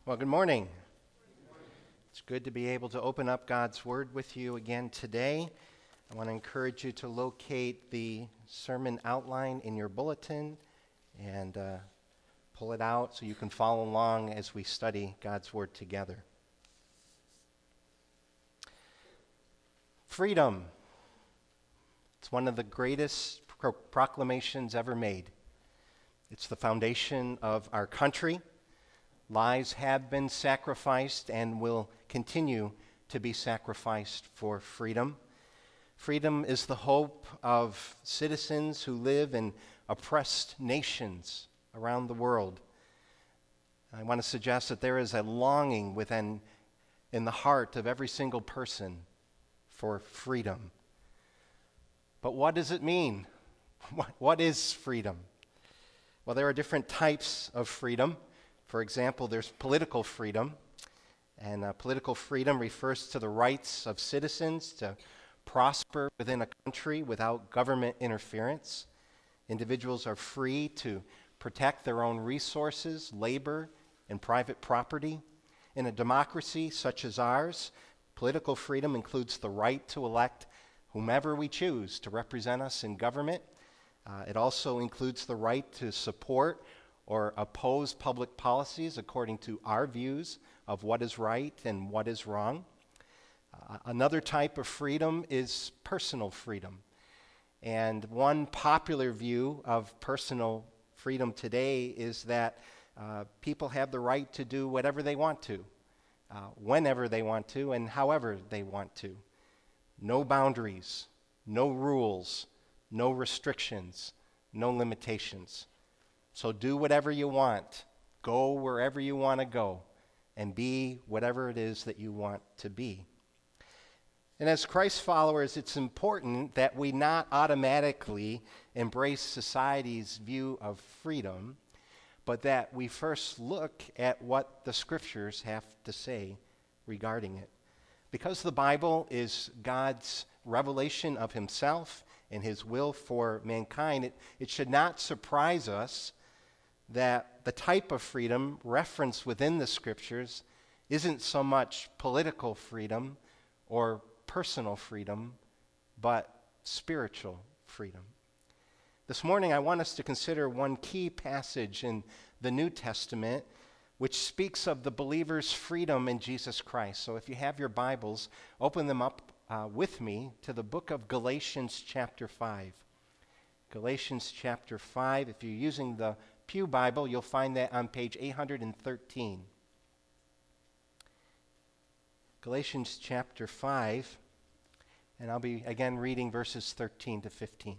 Well, good morning. It's good to be able to open up God's Word with you again today. I want to encourage you to locate the sermon outline in your bulletin and pull it out so you can follow along as we study God's Word together. Freedom. It's one of the greatest proclamations ever made. It's the foundation of our country. Lives have been sacrificed and will continue to be sacrificed for freedom. Freedom is the hope of citizens who live in oppressed nations around the world. I want to suggest that there is a longing in the heart of every single person for freedom. But what does it mean? What is freedom? Well, there are different types of freedom. For example, there's political freedom, and political freedom refers to the rights of citizens to prosper within a country without government interference. Individuals are free to protect their own resources, labor, and private property. In a democracy such as ours, political freedom includes the right to elect whomever we choose to represent us in government. It also includes the right to support or oppose public policies according to our views of what is right and what is wrong. Another type of freedom is personal freedom. And one popular view of personal freedom today is that people have the right to do whatever they want to, whenever they want to, and however they want to. No boundaries, no rules, no restrictions, no limitations. So do whatever you want, go wherever you want to go, and be whatever it is that you want to be. And as Christ followers, it's important that we not automatically embrace society's view of freedom, but that we first look at what the Scriptures have to say regarding it. Because the Bible is God's revelation of Himself and His will for mankind, it should not surprise us that the type of freedom referenced within the Scriptures isn't so much political freedom or personal freedom, but spiritual freedom. This morning, I want us to consider one key passage in the New Testament which speaks of the believer's freedom in Jesus Christ. So if you have your Bibles, open them up with me to the book of Galatians chapter 5. Galatians chapter 5, if you're using the Pew Bible, you'll find that on page 813. Galatians chapter 5, and I'll be again reading verses 13 to 15.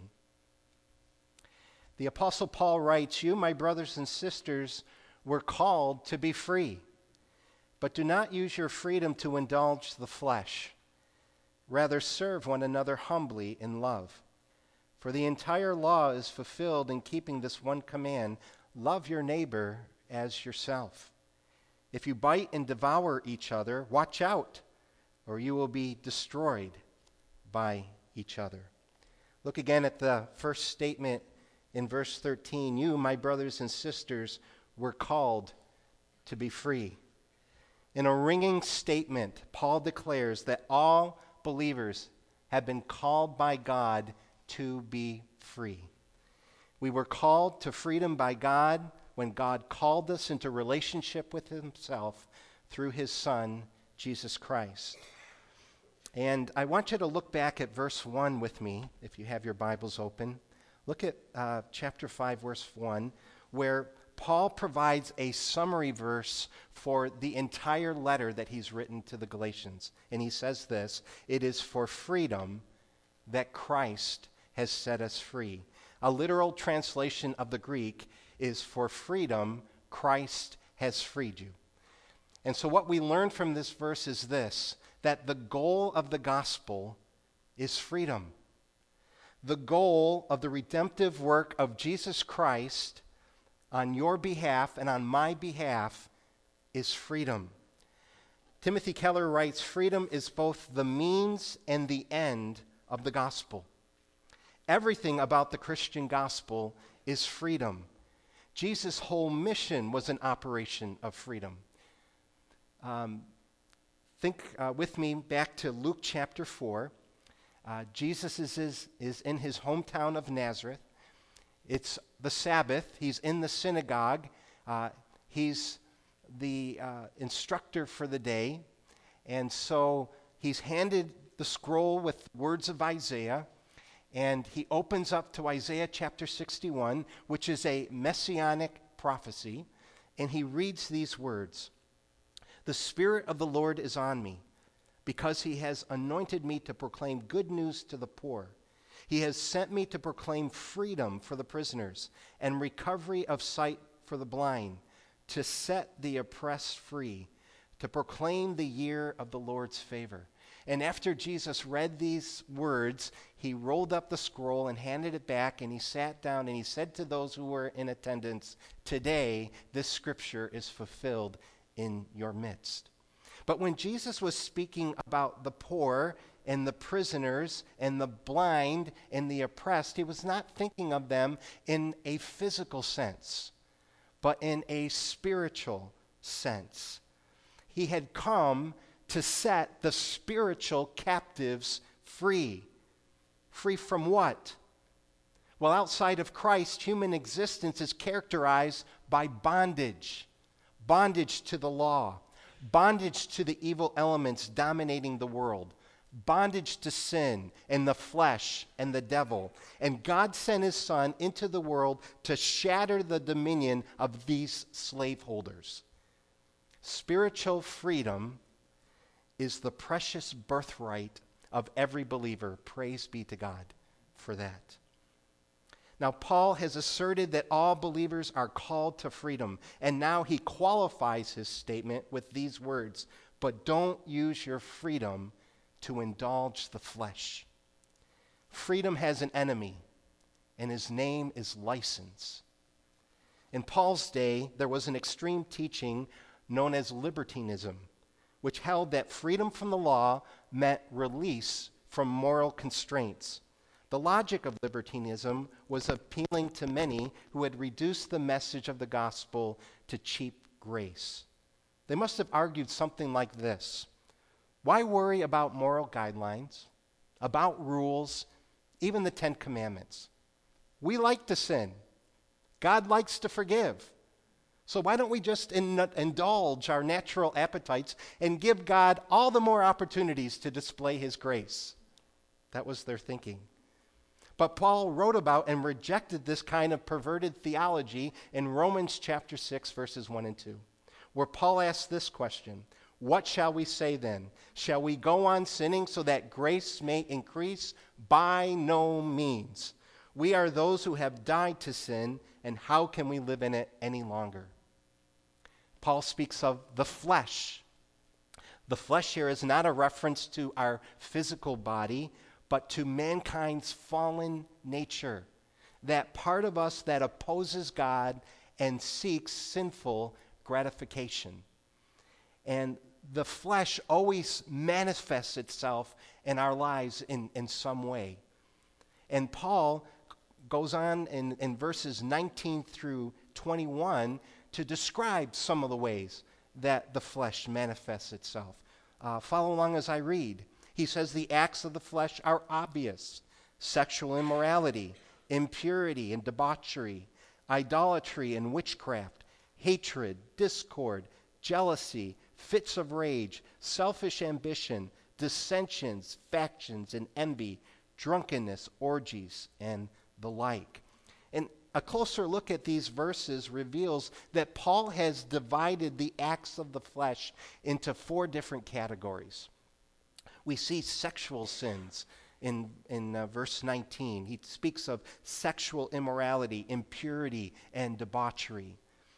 The Apostle Paul writes, "You, my brothers and sisters, were called to be free, but do not use your freedom to indulge the flesh. Rather serve one another humbly in love. For the entire law is fulfilled in keeping this one command: love your neighbor as yourself. If you bite and devour each other, watch out, or you will be destroyed by each other." Look again at the first statement in verse 13. "You, my brothers and sisters, were called to be free." In a ringing statement, Paul declares that all believers have been called by God to be free. We were called to freedom by God when God called us into relationship with Himself through His Son, Jesus Christ. And I want you to look back at verse 1 with me, if you have your Bibles open. Look at chapter 5, verse 1, where Paul provides a summary verse for the entire letter that he's written to the Galatians. And he says this: "It is for freedom that Christ has set us free." A literal translation of the Greek is, "For freedom, Christ has freed you." And so what we learn from this verse is this: that the goal of the gospel is freedom. The goal of the redemptive work of Jesus Christ on your behalf and on my behalf is freedom. Timothy Keller writes, "Freedom is both the means and the end of the gospel." Everything about the Christian gospel is freedom. Jesus' whole mission was an operation of freedom. Think with me back to Luke chapter 4. Jesus is in his hometown of Nazareth. It's the Sabbath. He's in the synagogue. He's the instructor for the day. And so he's handed the scroll with words of Isaiah. And he opens up to Isaiah chapter 61, which is a messianic prophecy. And he reads these words. The Spirit of the Lord is on me, because he has anointed me to proclaim good news to the poor. He has sent me to proclaim freedom for the prisoners and recovery of sight for the blind, to set the oppressed free, to proclaim the year of the Lord's favor. And after Jesus read these words, he rolled up the scroll and handed it back, and he sat down and he said to those who were in attendance, "Today this scripture is fulfilled in your midst." But when Jesus was speaking about the poor and the prisoners and the blind and the oppressed, he was not thinking of them in a physical sense, but in a spiritual sense. He had come to set the spiritual captives free. Free from what? Well, outside of Christ, human existence is characterized by bondage. Bondage to the law, bondage to the evil elements dominating the world, bondage to sin and the flesh and the devil. And God sent his Son into the world to shatter the dominion of these slaveholders. Spiritual freedom is the precious birthright of every believer. Praise be to God for that. Now, Paul has asserted that all believers are called to freedom, and now he qualifies his statement with these words, but don't use your freedom to indulge the flesh. Freedom has an enemy, and his name is license. In Paul's day, there was an extreme teaching known as libertinism, which held that freedom from the law meant release from moral constraints. The logic of libertinism was appealing to many who had reduced the message of the gospel to cheap grace. They must have argued something like this: why worry about moral guidelines, about rules, even the Ten Commandments? We like to sin. God likes to forgive. So why don't we just indulge our natural appetites and give God all the more opportunities to display his grace? That was their thinking. But Paul wrote about and rejected this kind of perverted theology in Romans chapter 6, verses 1 and 2, where Paul asks this question: what shall we say then? Shall we go on sinning so that grace may increase? By no means. We are those who have died to sin, and how can we live in it any longer? Paul speaks of the flesh. The flesh here is not a reference to our physical body, but to mankind's fallen nature, that part of us that opposes God and seeks sinful gratification. And the flesh always manifests itself in our lives in some way. And Paul goes on in verses 19 through 21 to describe some of the ways that the flesh manifests itself. Follow along as I read. He says the acts of the flesh are obvious: sexual immorality, impurity and debauchery, idolatry and witchcraft, hatred, discord, jealousy, fits of rage, selfish ambition, dissensions, factions, and envy, drunkenness, orgies, and the like. And a closer look at these verses reveals that Paul has divided the acts of the flesh into 4 different categories. We see sexual sins in verse 19. He speaks of sexual immorality, impurity, and debauchery.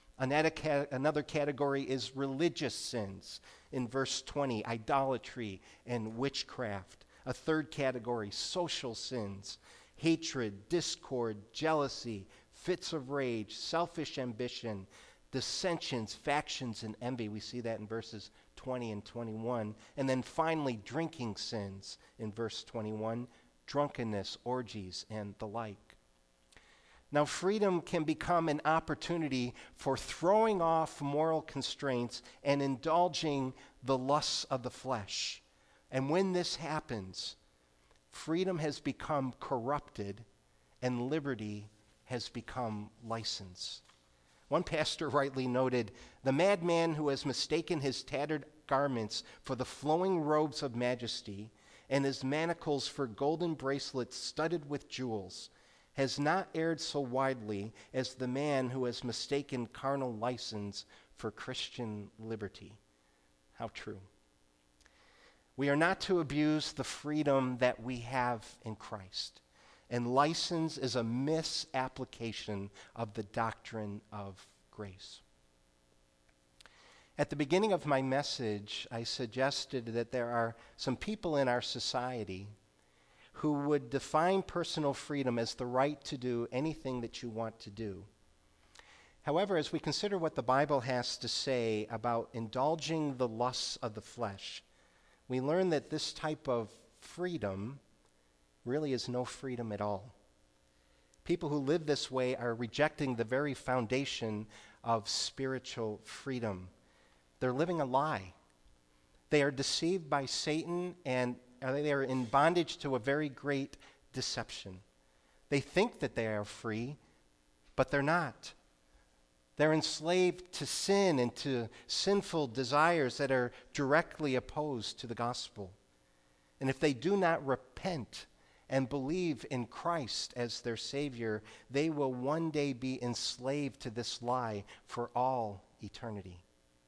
Another category is religious sins in verse 20, idolatry and witchcraft. A third category, social sins, hatred, discord, jealousy, fits of rage, selfish ambition, dissensions, factions, and envy. We see that in verses 20 and 21. And then finally, drinking sins in verse 21, drunkenness, orgies, and the like. Now, freedom can become an opportunity for throwing off moral constraints and indulging the lusts of the flesh. And when this happens, freedom has become corrupted and liberty has become license. One pastor rightly noted, "The madman who has mistaken his tattered garments for the flowing robes of majesty and his manacles for golden bracelets studded with jewels has not erred so widely as the man who has mistaken carnal license for Christian liberty." How true. We are not to abuse the freedom that we have in Christ. And license is a misapplication of the doctrine of grace. At the beginning of my message, I suggested that there are some people in our society who would define personal freedom as the right to do anything that you want to do. However, as we consider what the Bible has to say about indulging the lusts of the flesh, we learn that this type of freedom really is no freedom at all. People who live this way are rejecting the very foundation of spiritual freedom. They're living a lie. They are deceived by Satan, and they are in bondage to a very great deception. They think that they are free, but they're not. They're enslaved to sin and to sinful desires that are directly opposed to the gospel. And if they do not repent and believe in Christ as their Savior, they will one day be enslaved to this lie for all eternity.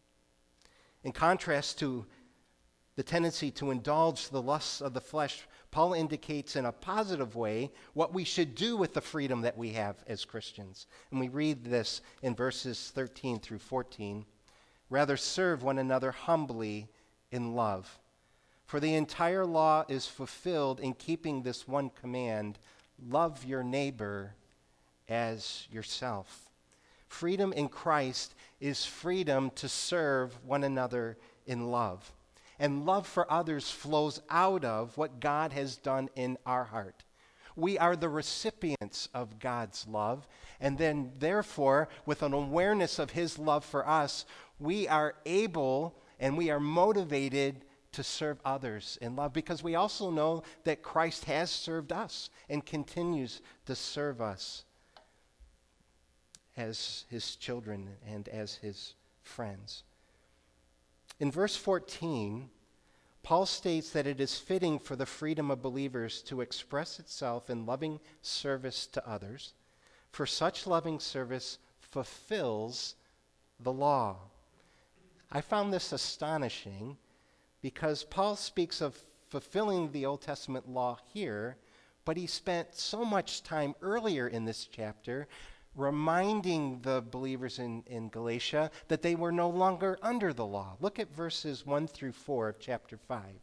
In contrast to the tendency to indulge the lusts of the flesh, Paul indicates in a positive way what we should do with the freedom that we have as Christians. And we read this in verses 13 through 14. "Rather serve one another humbly in love. For the entire law is fulfilled in keeping this one command: love your neighbor as yourself." Freedom in Christ is freedom to serve one another in love. And love for others flows out of what God has done in our heart. We are the recipients of God's love, and then therefore, with an awareness of his love for us, we are able and we are motivated to serve others in love, because we also know that Christ has served us and continues to serve us as his children and as his friends. In verse 14, Paul states that it is fitting for the freedom of believers to express itself in loving service to others, for such loving service fulfills the law. I found this astonishing because Paul speaks of fulfilling the Old Testament law here, but he spent so much time earlier in this chapter reminding the believers in Galatia that they were no longer under the law. Look at verses 1 through 4 of chapter 5.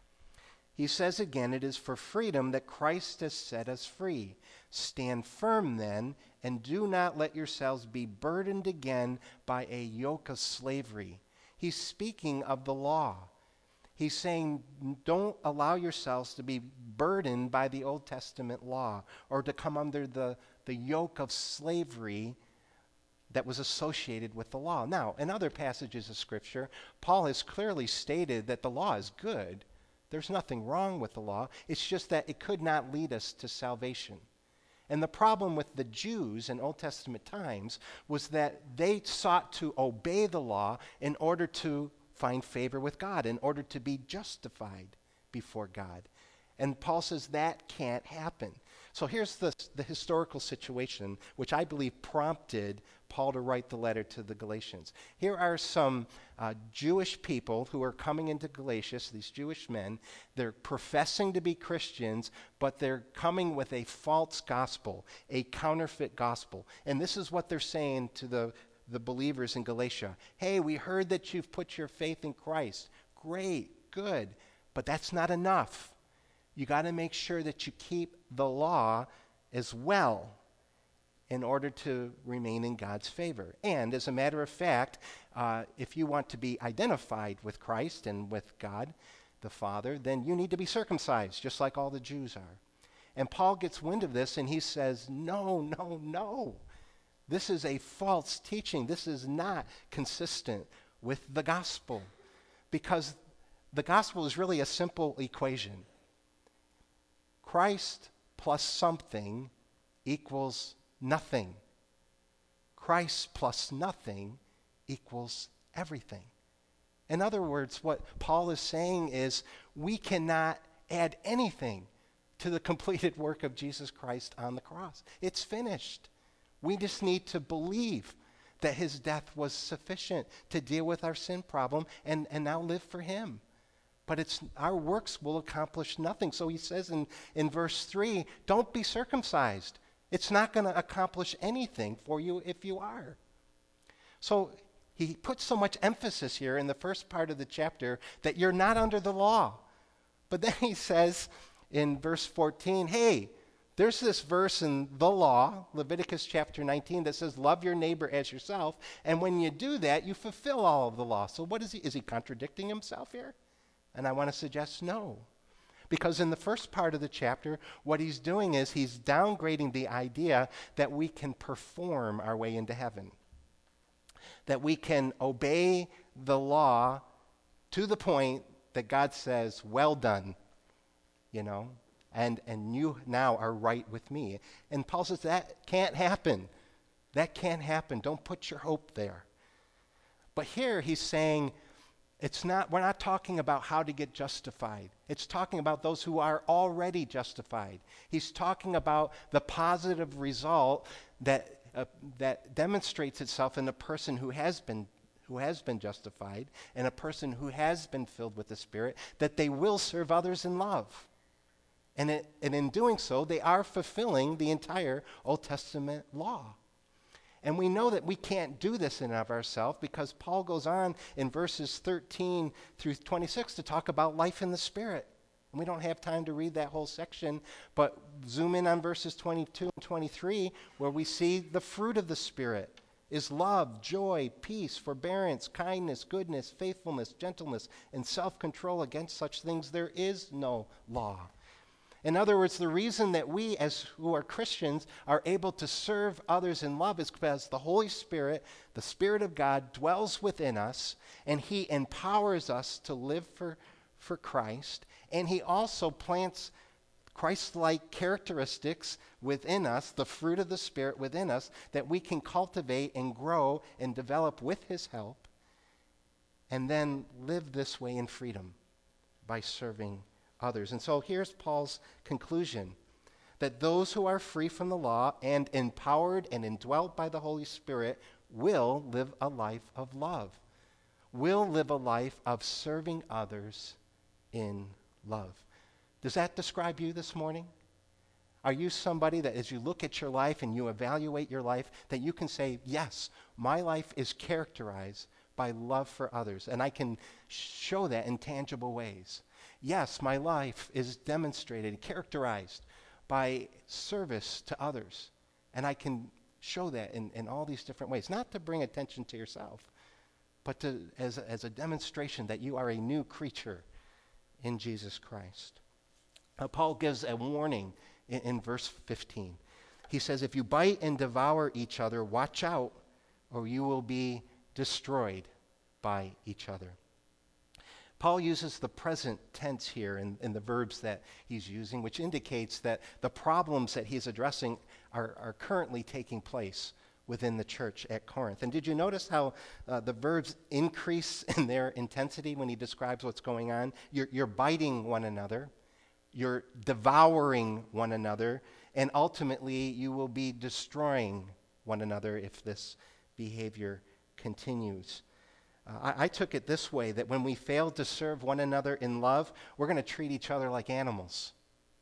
He says again, "It is for freedom that Christ has set us free. Stand firm then, and do not let yourselves be burdened again by a yoke of slavery." He's speaking of the law. He's saying, don't allow yourselves to be burdened by the Old Testament law or to come under the yoke of slavery that was associated with the law. Now, in other passages of Scripture, Paul has clearly stated that the law is good. There's nothing wrong with the law. It's just that it could not lead us to salvation. And the problem with the Jews in Old Testament times was that they sought to obey the law in order to find favor with God, in order to be justified before God. And Paul says that can't happen. So here's the historical situation, which I believe prompted Paul to write the letter to the Galatians. Here are some Jewish people who are coming into Galatia, these Jewish men. They're professing to be Christians, but they're coming with a false gospel, a counterfeit gospel. And this is what they're saying to the believers in Galatia. "Hey, we heard that you've put your faith in Christ. Great, good, but that's not enough. You got to make sure that you keep the law as well in order to remain in God's favor. And as a matter of fact, if you want to be identified with Christ and with God the Father, then you need to be circumcised, just like all the Jews are." And Paul gets wind of this and he says, no, no, no. This is a false teaching. This is not consistent with the gospel. Because the gospel is really a simple equation. Christ plus something equals nothing. Christ plus nothing equals everything. In other words, what Paul is saying is we cannot add anything to the completed work of Jesus Christ on the cross. It's finished. We just need to believe that his death was sufficient to deal with our sin problem and now live for him. But our works will accomplish nothing. So he says in verse 3, don't be circumcised. It's not going to accomplish anything for you if you are. So he puts so much emphasis here in the first part of the chapter that you're not under the law. But then he says in verse 14, hey, there's this verse in the law, Leviticus chapter 19, that says, love your neighbor as yourself. And when you do that, you fulfill all of the law. So what is he contradicting himself here? And I want to suggest no. Because in the first part of the chapter, what he's doing is he's downgrading the idea that we can perform our way into heaven. That we can obey the law to the point that God says, well done, and you now are right with me. And Paul says that can't happen. That can't happen. Don't put your hope there. But here he's saying, we're not talking about how to get justified. It's talking about those who are already justified. He's talking about the positive result that demonstrates itself in a person who has been justified and a person who has been filled with the Spirit, that they will serve others in love. And in doing so, they are fulfilling the entire Old Testament law. And we know that we can't do this in and of ourselves because Paul goes on in verses 13 through 26 to talk about life in the Spirit. And we don't have time to read that whole section, but zoom in on verses 22 and 23 where we see the fruit of the Spirit is love, joy, peace, forbearance, kindness, goodness, faithfulness, gentleness, and self-control. Against such things there is no law. In other words, the reason that we, as who are Christians, are able to serve others in love is because the Holy Spirit, the Spirit of God, dwells within us, and he empowers us to live for Christ, and he also plants Christ-like characteristics within us, the fruit of the Spirit within us, that we can cultivate and grow and develop with his help, and then live this way in freedom by serving others. And so here's Paul's conclusion, that those who are free from the law and empowered and indwelt by the Holy Spirit will live a life of love, will live a life of serving others in love. Does that describe you this morning? Are you somebody that as you look at your life and you evaluate your life, that you can say, yes, my life is characterized by love for others, and I can show that in tangible ways. Yes, my life is demonstrated, characterized by service to others. And I can show that in all these different ways. Not to bring attention to yourself, but as a demonstration that you are a new creature in Jesus Christ. Paul gives a warning in verse 15. He says, if you bite and devour each other, watch out, or you will be destroyed by each other. Paul uses the present tense here in the verbs that he's using, which indicates that the problems that he's addressing are currently taking place within the church at Corinth. And did you notice how the verbs increase in their intensity when he describes what's going on? You're biting one another, you're devouring one another, and ultimately you will be destroying one another if this behavior continues. I took it this way, that when we fail to serve one another in love, we're going to treat each other like animals.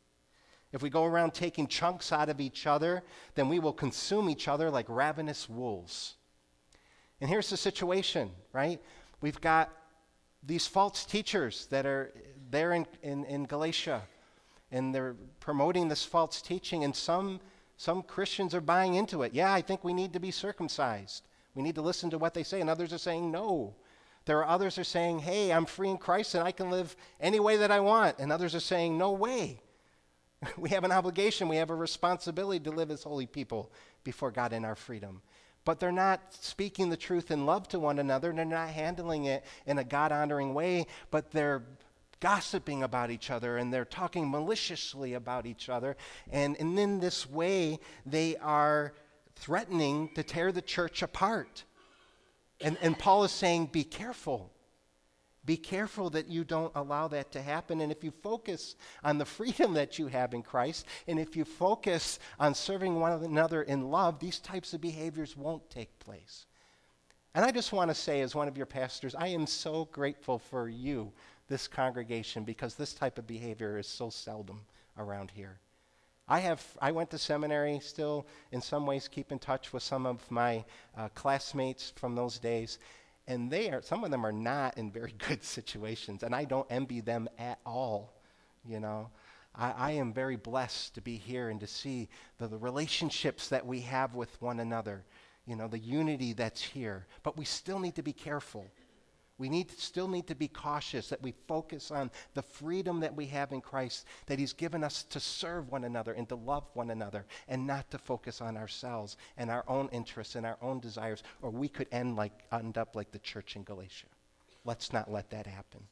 If we go around taking chunks out of each other, then we will consume each other like ravenous wolves. And here's the situation, right? We've got these false teachers that are there in Galatia, and they're promoting this false teaching, and some Christians are buying into it. Yeah, I think we need to be circumcised. We need to listen to what they say. And others are saying no. There are others who are saying, hey, I'm free in Christ and I can live any way that I want. And others are saying, no way. We have an obligation, we have a responsibility to live as holy people before God in our freedom. But they're not speaking the truth in love to one another. They're not handling it in a God-honoring way, but they're gossiping about each other, and they're talking maliciously about each other. And in this way, they are threatening to tear the church apart. And Paul is saying, be careful. Be careful that you don't allow that to happen. And if you focus on the freedom that you have in Christ, and if you focus on serving one another in love, these types of behaviors won't take place. And I just want to say, as one of your pastors, I am so grateful for you, this congregation, because this type of behavior is so seldom around here. I went to seminary, still in some ways keep in touch with some of my classmates from those days. And some of them are not in very good situations, and I don't envy them at all, you know. I am very blessed to be here and to see the relationships that we have with one another, you know, the unity that's here. But we still need to be careful. We still need to be cautious that we focus on the freedom that we have in Christ, that he's given us to serve one another and to love one another, and not to focus on ourselves and our own interests and our own desires, or we could end up like the church in Galatia. Let's not let that happen.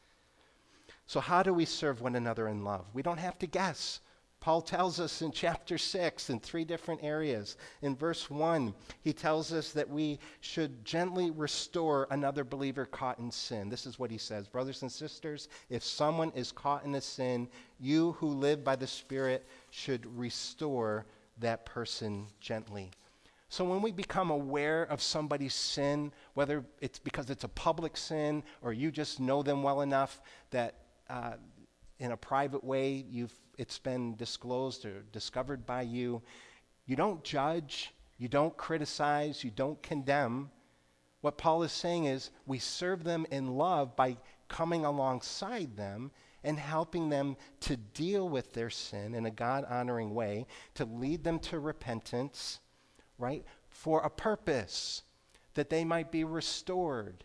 So how do we serve one another in love? We don't have to guess. Paul tells us in chapter 6 in 3 different areas. In verse 1, he tells us that we should gently restore another believer caught in sin. This is what he says, brothers and sisters, if someone is caught in a sin, you who live by the Spirit should restore that person gently. So when we become aware of somebody's sin, whether it's because it's a public sin or you just know them well enough that in a private way it's been disclosed or discovered by you, you don't judge, you don't criticize, you don't condemn. What Paul is saying is we serve them in love by coming alongside them and helping them to deal with their sin in a God-honoring way, to lead them to repentance, right, for a purpose, that they might be restored,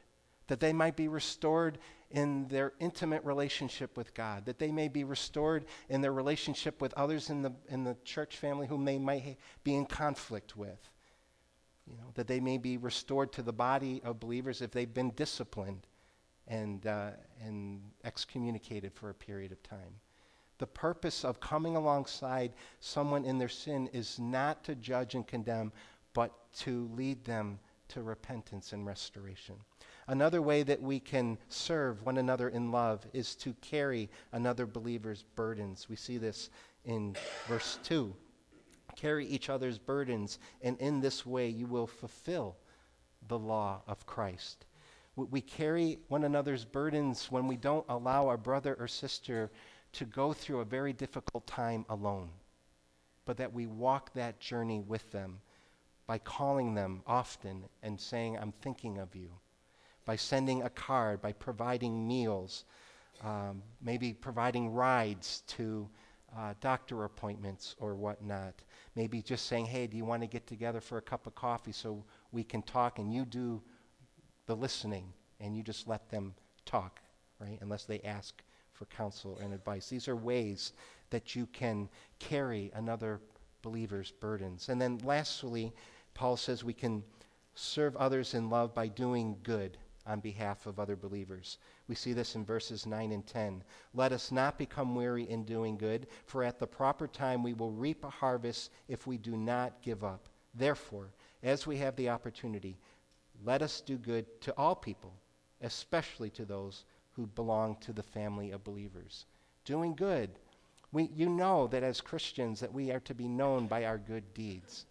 in their intimate relationship with God, that they may be restored in their relationship with others in the church family whom they might be in conflict with. You know, that they may be restored to the body of believers if they've been disciplined and excommunicated for a period of time. The purpose of coming alongside someone in their sin is not to judge and condemn, but to lead them to repentance and restoration. Another way that we can serve one another in love is to carry another believer's burdens. We see this in verse 2. Carry each other's burdens, and in this way you will fulfill the law of Christ. We carry one another's burdens when we don't allow our brother or sister to go through a very difficult time alone, but that we walk that journey with them by calling them often and saying, I'm thinking of you, by sending a card, by providing meals, maybe providing rides to doctor appointments or whatnot. Maybe just saying, hey, do you want to get together for a cup of coffee so we can talk, and you do the listening and you just let them talk, right? Unless they ask for counsel and advice. These are ways that you can carry another believer's burdens. And then lastly, Paul says we can serve others in love by doing good on behalf of other believers. We see this in verses 9 and 10. Let us not become weary in doing good, for at the proper time we will reap a harvest if we do not give up. Therefore, as we have the opportunity, let us do good to all people, especially to those who belong to the family of believers. Doing good. You know that as Christians that we are to be known by our good deeds.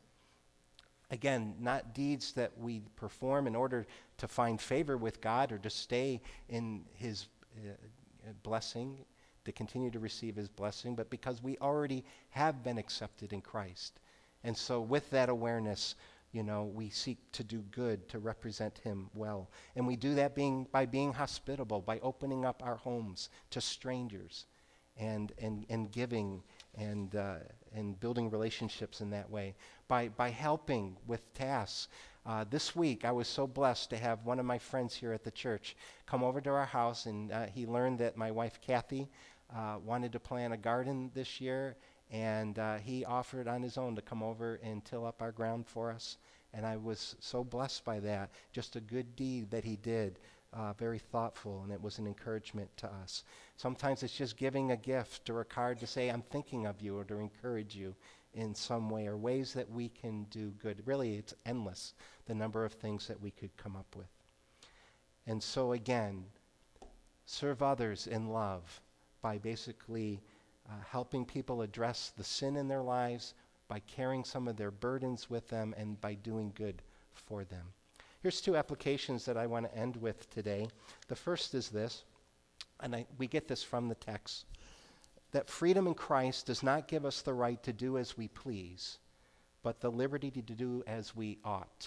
Again, not deeds that we perform in order to find favor with God or to stay in his blessing, to continue to receive his blessing, but because we already have been accepted in Christ. And so with that awareness, you know, we seek to do good, to represent him well. And we do that by being hospitable, by opening up our homes to strangers and giving and building relationships in that way, by helping with tasks. This week, I was so blessed to have one of my friends here at the church come over to our house, and he learned that my wife, Kathy, wanted to plant a garden this year, and he offered on his own to come over and till up our ground for us. And I was so blessed by that. Just a good deed that he did, very thoughtful, and it was an encouragement to us. Sometimes it's just giving a gift or a card to say, I'm thinking of you, or to encourage you in some way, or ways that we can do good. Really, it's endless, the number of things that we could come up with. And so again, serve others in love by basically helping people address the sin in their lives, by carrying some of their burdens with them, and by doing good for them. Here's two applications that I want to end with today. The first is this, and we get this from the text, that freedom in Christ does not give us the right to do as we please, but the liberty to do as we ought.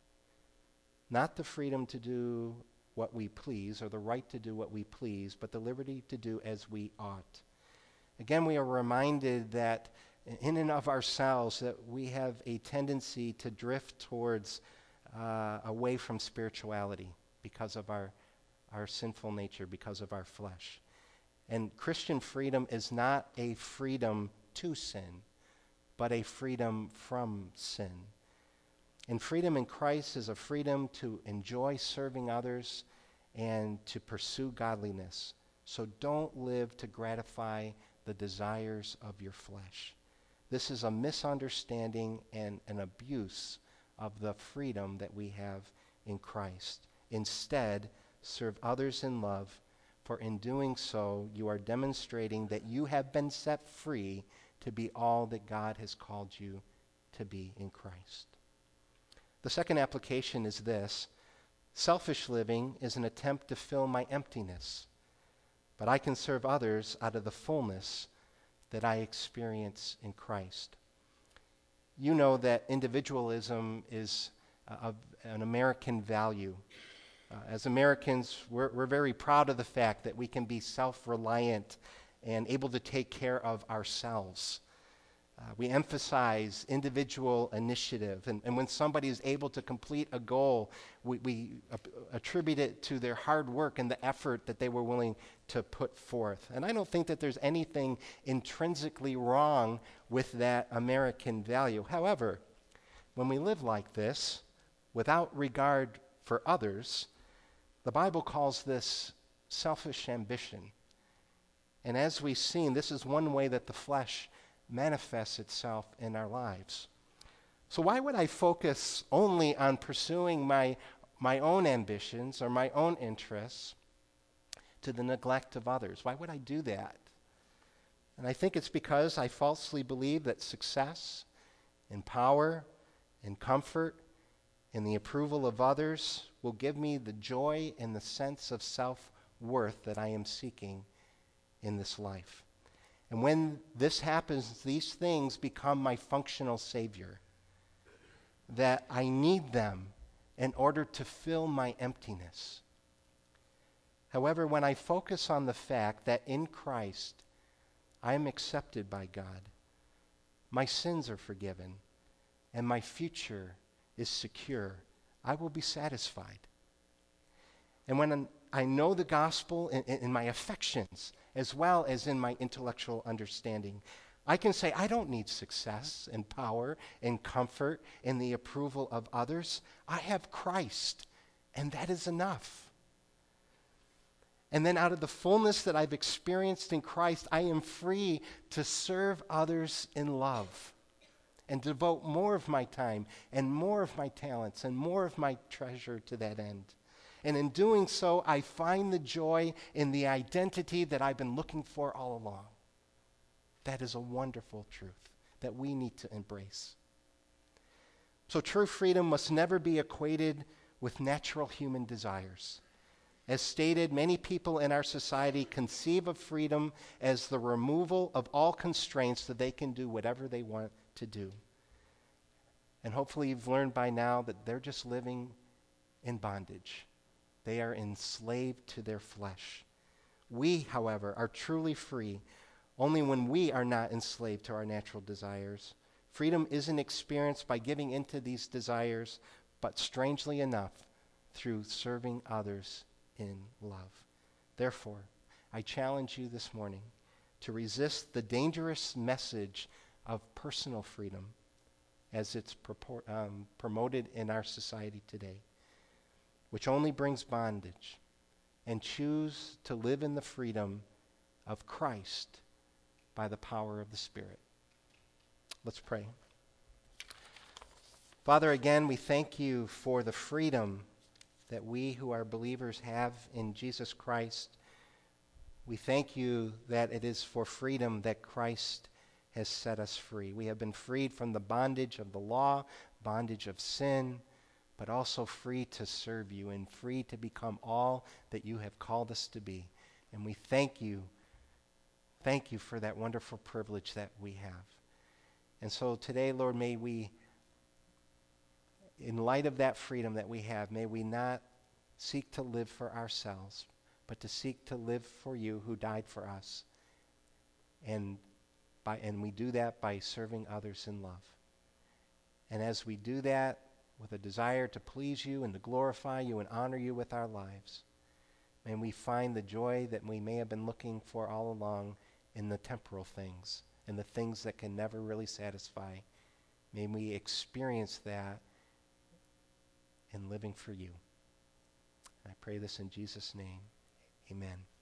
Not the freedom to do what we please, or the right to do what we please, but the liberty to do as we ought. Again, we are reminded that in and of ourselves that we have a tendency to drift towards away from spirituality because of our sinful nature, because of our flesh. And Christian freedom is not a freedom to sin, but a freedom from sin. And freedom in Christ is a freedom to enjoy serving others and to pursue godliness. So don't live to gratify the desires of your flesh. This is a misunderstanding and an abuse of the freedom that we have in Christ. Instead, serve others in love, for in doing so, you are demonstrating that you have been set free to be all that God has called you to be in Christ. The second application is this: selfish living is an attempt to fill my emptiness, but I can serve others out of the fullness that I experience in Christ. You know that individualism is an American value. As Americans, we're very proud of the fact that we can be self-reliant and able to take care of ourselves. We emphasize individual initiative, and when somebody is able to complete a goal, we attribute it to their hard work and the effort that they were willing to put forth. And I don't think that there's anything intrinsically wrong with that American value. However, when we live like this, without regard for others, the Bible calls this selfish ambition. And as we've seen, this is one way that the flesh manifests itself in our lives. So why would I focus only on pursuing my own ambitions or my own interests to the neglect of others? Why would I do that? And I think it's because I falsely believe that success and power and comfort and the approval of others will give me the joy and the sense of self-worth that I am seeking in this life. And when this happens, these things become my functional savior, that I need them in order to fill my emptiness. However, when I focus on the fact that in Christ I am accepted by God, my sins are forgiven, and my future is secure, I will be satisfied. And when I know the gospel in my affections as well as in my intellectual understanding, I can say I don't need success and power and comfort and the approval of others. I have Christ, and that is enough. And then out of the fullness that I've experienced in Christ, I am free to serve others in love and devote more of my time and more of my talents and more of my treasure to that end. And in doing so, I find the joy in the identity that I've been looking for all along. That is a wonderful truth that we need to embrace. So true freedom must never be equated with natural human desires. As stated, many people in our society conceive of freedom as the removal of all constraints so they can do whatever they want to do. And hopefully you've learned by now that they're just living in bondage. They are enslaved to their flesh. We, however, are truly free only when we are not enslaved to our natural desires. Freedom isn't experienced by giving into these desires, but strangely enough, through serving others in love. Therefore, I challenge you this morning to resist the dangerous message of personal freedom as it's promoted in our society today, which only brings bondage, and choose to live in the freedom of Christ by the power of the Spirit. Let's pray. Father, again, we thank you for the freedom that we who are believers have in Jesus Christ. We thank you that it is for freedom that Christ has set us free. We have been freed from the bondage of the law, bondage of sin, but also free to serve you and free to become all that you have called us to be. And we thank you for that wonderful privilege that we have. And so today, Lord, may we, in light of that freedom that we have, may we not seek to live for ourselves, but to seek to live for you who died for us. And we do that by serving others in love. And as we do that with a desire to please you and to glorify you and honor you with our lives, may we find the joy that we may have been looking for all along in the temporal things, in the things that can never really satisfy. May we experience that in living for you. I pray this in Jesus' name. Amen.